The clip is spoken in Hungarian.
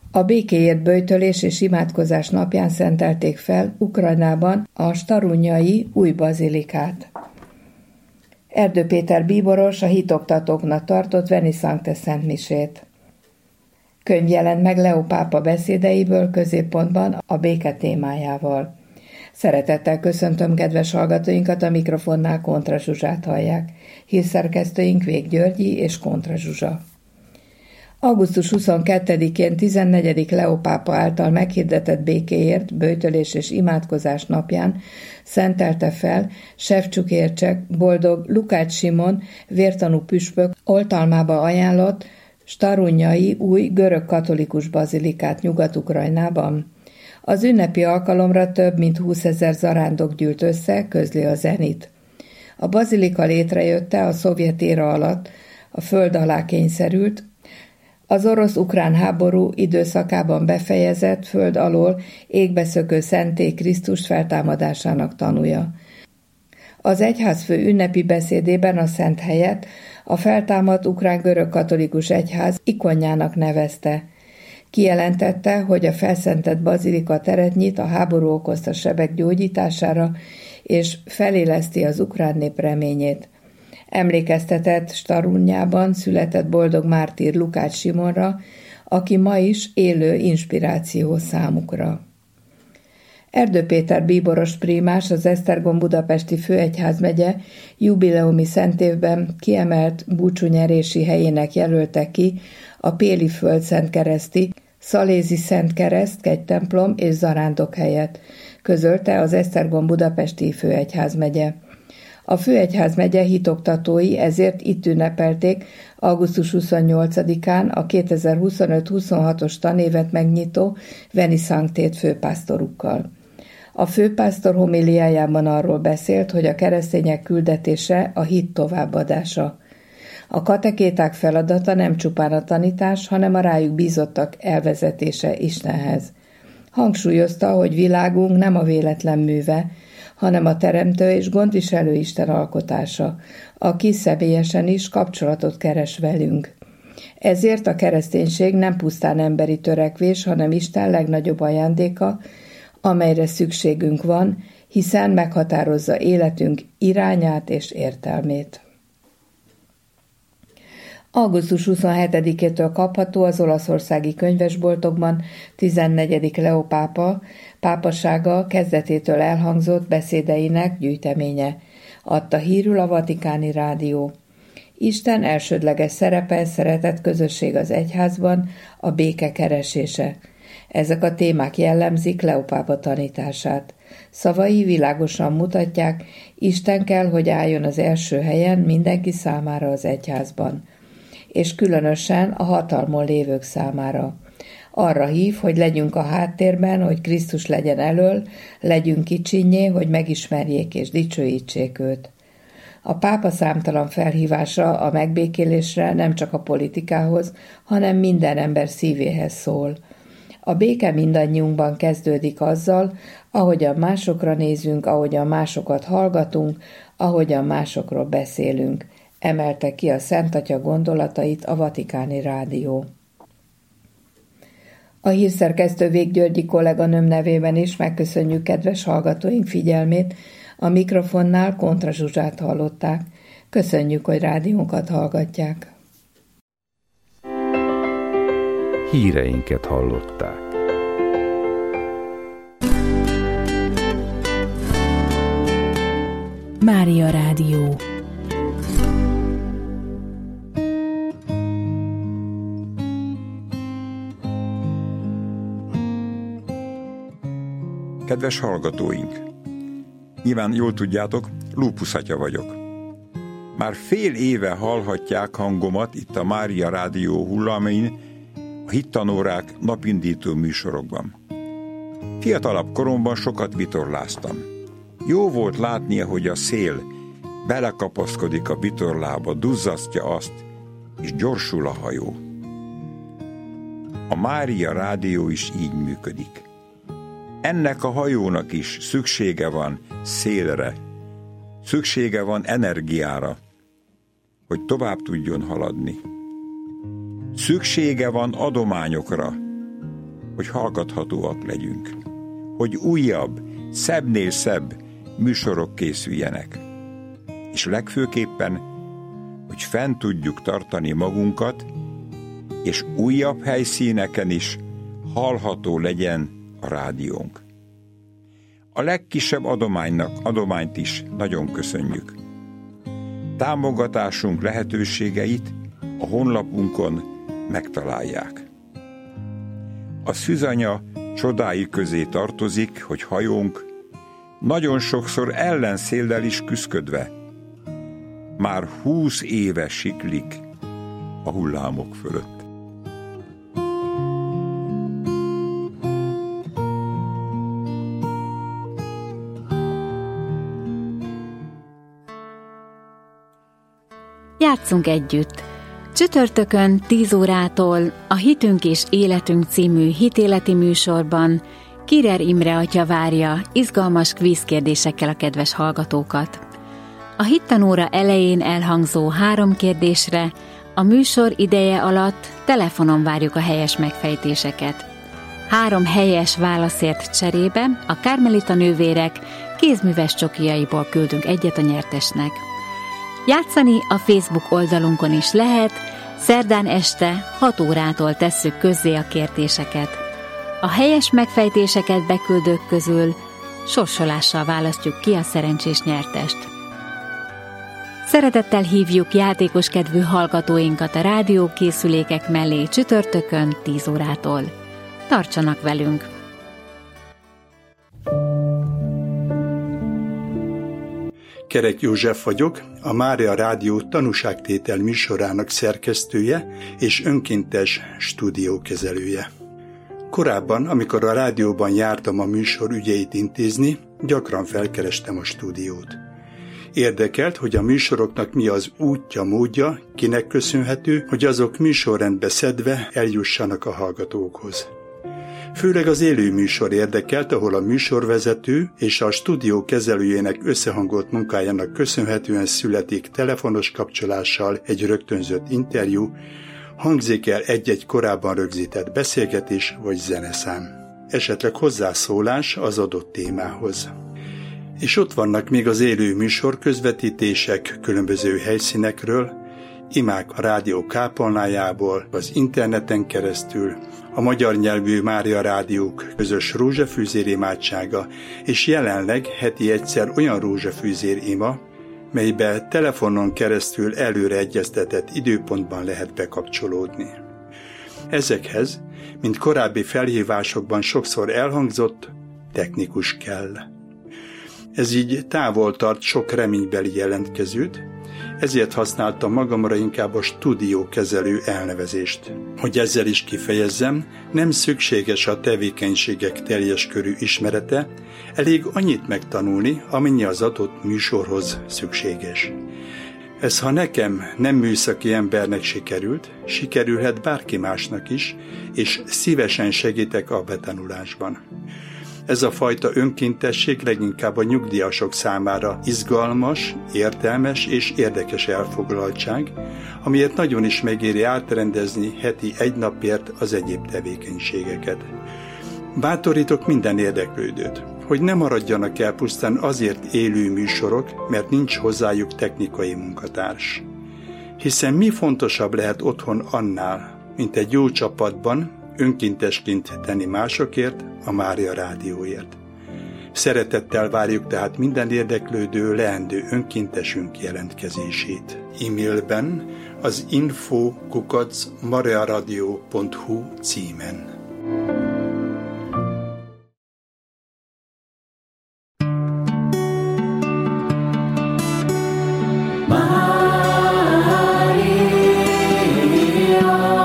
A békéért böjtölés és imádkozás napján szentelték fel Ukrajnában a Starunjai új bazilikát. Erdő Péter bíboros a hitoktatóknak tartott Veni Sancte szentmisét. Könyv jelent meg Leó pápa beszédeiből középpontban a béke témájával. Szeretettel köszöntöm kedves hallgatóinkat, a mikrofonnál Kontra Zsuzsát hallják. Hírszerkesztőink Vég Györgyi és Kontra Zsuzsa. Augusztus 22-én 14. Leó pápa által meghirdetett békéért, böjtölés és imádkozás napján szentelte fel Sevcsuk ércsek boldog Lukács Simon vértanú püspök oltalmába ajánlott Starunjai új görög-katolikus bazilikát Nyugat-Ukrajnában. Az ünnepi alkalomra több mint 20 000 zarándok gyűlt össze, közli a Zenit. A bazilika létrejötte a szovjet éra alatt, a föld alá kényszerült, az orosz-ukrán háború időszakában befejezett föld alól égbeszökő szentély Krisztus feltámadásának tanúja. Az egyházfő ünnepi beszédében a szent helyet a feltámadt ukrán görög-katolikus egyház ikonjának nevezte. Kijelentette, hogy a felszentett bazilika teret nyit a háború okozta sebek gyógyítására, és feléleszti az ukrán nép reményét. Emlékeztetett Starunjában született boldog mártír Lukács Simonra, aki ma is élő inspiráció számukra. Erdő Péter bíboros prímás az Esztergom budapesti főegyházmegye jubileumi szentévben kiemelt búcsúnyerési helyének jelölte ki a Péli Földszentkereszti, Szalézi Szentkereszt, kegytemplom és zarándok helyet, közölte az Esztergom budapesti főegyházmegye. A főegyházmegye hitoktatói ezért itt ünnepelték augusztus 28-án a 2025-26-os tanévet megnyitó Veni Sanctét főpásztorukkal. A főpásztor homiliájában arról beszélt, hogy a keresztények küldetése a hit továbbadása. A katekéták feladata nem csupán a tanítás, hanem a rájuk bízottak elvezetése Istenhez. Hangsúlyozta, hogy világunk nem a véletlen műve, hanem a teremtő és gondviselő Isten alkotása, aki személyesen is kapcsolatot keres velünk. Ezért a kereszténység nem pusztán emberi törekvés, hanem Isten legnagyobb ajándéka, amelyre szükségünk van, hiszen meghatározza életünk irányát és értelmét. Augusztus 27-től kapható az olaszországi könyvesboltokban 14. Leó pápa pápasága kezdetétől elhangzott beszédeinek gyűjteménye, adta hírül a Vatikáni Rádió. Isten elsődleges szerepe, szeretett közösség az egyházban, a béke keresése. Ezek a témák jellemzik Leó pápa tanítását. Szavai világosan mutatják, Isten kell, hogy álljon az első helyen mindenki számára az egyházban, és különösen a hatalmon lévők számára. Arra hív, hogy legyünk a háttérben, hogy Krisztus legyen elöl, legyünk kicsinnyé, hogy megismerjék és dicsőítsék őt. A pápa számtalan felhívása a megbékélésre nem csak a politikához, hanem minden ember szívéhez szól. A béke mindannyiunkban kezdődik azzal, ahogyan másokra nézünk, ahogyan másokat hallgatunk, ahogyan másokról beszélünk, emelte ki a Szent Atya gondolatait a Vatikáni Rádió. A hírszerkesztő Vég Györgyi kolléganőm nevében is megköszönjük kedves hallgatóink figyelmét, a mikrofonnál Kontra Zsuzsát hallották. Köszönjük, hogy rádiónkat hallgatják. Híreinket hallották. Mária Rádió. Kedves hallgatóink! Nyilván jól tudjátok, Lúpusz atya vagyok. Már fél éve hallhatják hangomat itt a Mária Rádió hullamin, a hittanórák napindító műsorokban. Fiatalabb koromban sokat vitorláztam. Jó volt látni, hogy a szél belekapaszkodik a vitorlába, duzzasztja azt, és gyorsul a hajó. A Mária Rádió is így működik. Ennek a hajónak is szüksége van szélre, szüksége van energiára, hogy tovább tudjon haladni. Szüksége van adományokra, hogy hallgathatóak legyünk, hogy újabb, szebbnél szebb műsorok készüljenek, és legfőképpen, hogy fenn tudjuk tartani magunkat, és újabb helyszíneken is hallható legyen a rádiónk. A legkisebb adományt is nagyon köszönjük. Támogatásunk lehetőségeit a honlapunkon megtalálják. A Szűzanya csodái közé tartozik, hogy hajónk nagyon sokszor ellenszéllel is küszködve már 20 éve siklik a hullámok fölött. Játsszunk együtt! Csütörtökön 10 órától a Hitünk és Életünk című hitéleti műsorban Kirer Imre atya várja izgalmas kvízkérdésekkel a kedves hallgatókat. A hittanóra elején elhangzó 3 kérdésre a műsor ideje alatt telefonon várjuk a helyes megfejtéseket. 3 helyes válaszért cserébe a Kármelita nővérek kézműves csokijaiból küldünk egyet a nyertesnek. Játszani a Facebook oldalunkon is lehet, szerdán este 6 órától tesszük közzé a kérdéseket. A helyes megfejtéseket beküldők közül sorsolással választjuk ki a szerencsés nyertest. Szeretettel hívjuk játékoskedvű hallgatóinkat a rádiókészülékek mellé csütörtökön 10 órától. Tartsanak velünk! Kerek József vagyok, a Mária Rádió tanúságtétel műsorának szerkesztője és önkéntes stúdiókezelője. Korábban, amikor a rádióban jártam a műsor ügyeit intézni, gyakran felkerestem a stúdiót. Érdekelt, hogy a műsoroknak mi az útja, módja, kinek köszönhető, hogy azok műsorrendbe szedve eljussanak a hallgatókhoz. Főleg az élő műsor érdekelt, ahol a műsorvezető és a stúdió kezelőjének összehangolt munkájának köszönhetően születik telefonos kapcsolással egy rögtönzött interjú, hangzik el egy-egy korábban rögzített beszélgetés vagy zeneszám. Esetleg hozzászólás az adott témához. És ott vannak még az élő műsor közvetítések különböző helyszínekről, imák a rádió kápolnájából, az interneten keresztül, a magyar nyelvű Mária Rádiók közös rózsafűzér imádsága, és jelenleg heti egyszer olyan rózsafűzér ima, melybe telefonon keresztül előre egyeztetett időpontban lehet bekapcsolódni. Ezekhez, mint korábbi felhívásokban sokszor elhangzott, technikus kell. Ez így távol tart sok reménybeli jelentkezőt, ezért használtam magamra inkább a stúdiókezelő elnevezést. Hogy ezzel is kifejezzem, nem szükséges a tevékenységek teljes körű ismerete, elég annyit megtanulni, amennyi az adott műsorhoz szükséges. Ez ha nekem, nem műszaki embernek sikerülhet bárki másnak is, és szívesen segítek a betanulásban. Ez a fajta önkéntesség leginkább a nyugdíjasok számára izgalmas, értelmes és érdekes elfoglaltság, amiért nagyon is megéri átrendezni heti 1 napért az egyéb tevékenységeket. Bátorítok minden érdeklődőt, hogy ne maradjanak el pusztán azért élő műsorok, mert nincs hozzájuk technikai munkatárs. Hiszen mi fontosabb lehet otthon annál, mint egy jó csapatban, önkéntesként tenni másokért, a Mária Rádióért. Szeretettel várjuk tehát minden érdeklődő, leendő önkéntesünk jelentkezését. E-mailben az info@mariaradio.hu címen. Mária